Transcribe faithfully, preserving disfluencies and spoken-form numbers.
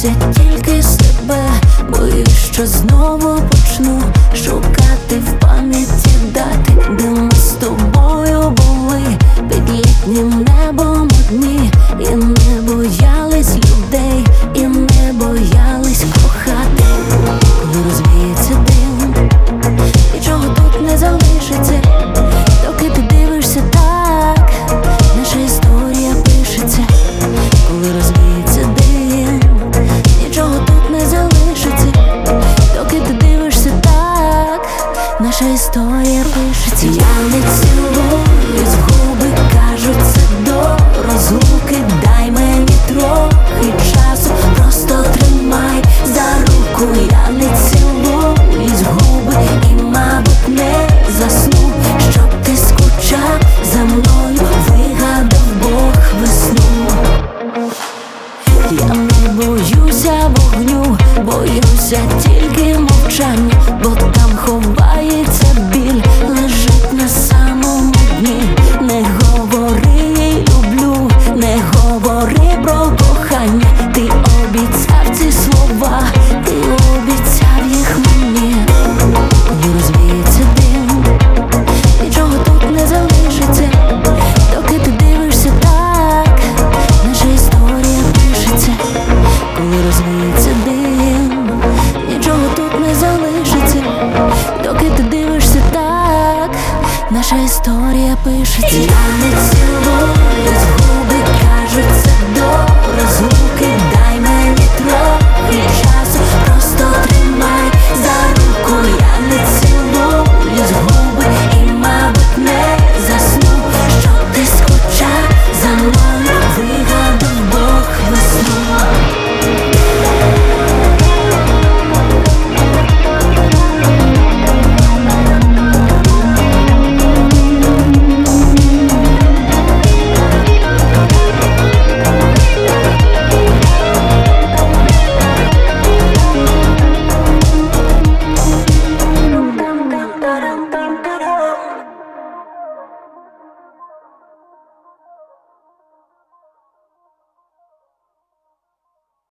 боюся тільки себе, боюсь, що знову почну шукати в пам'яті дати, де ми з тобою були під літнім небом одні, і не боялись людей, і не боялись кохати. Коли розвіється дим, нічого тут не залишиться, доки ти дивишся так, наша історія пишеться. Коли розвіється дим, нічого тут не залишиться, доки ти дивишся так, наша історія пишеться. Я не цілуюсь в губи, кажуть, це до розлуки. Дай мені трохи часу, просто тримай за руку. Я не цілуюсь в губи і, мабуть, не засну, щоб ти скучав за мною, вигадав Бог весну. Я не боюся вогню, боюся тільки мовчання, бо там ховається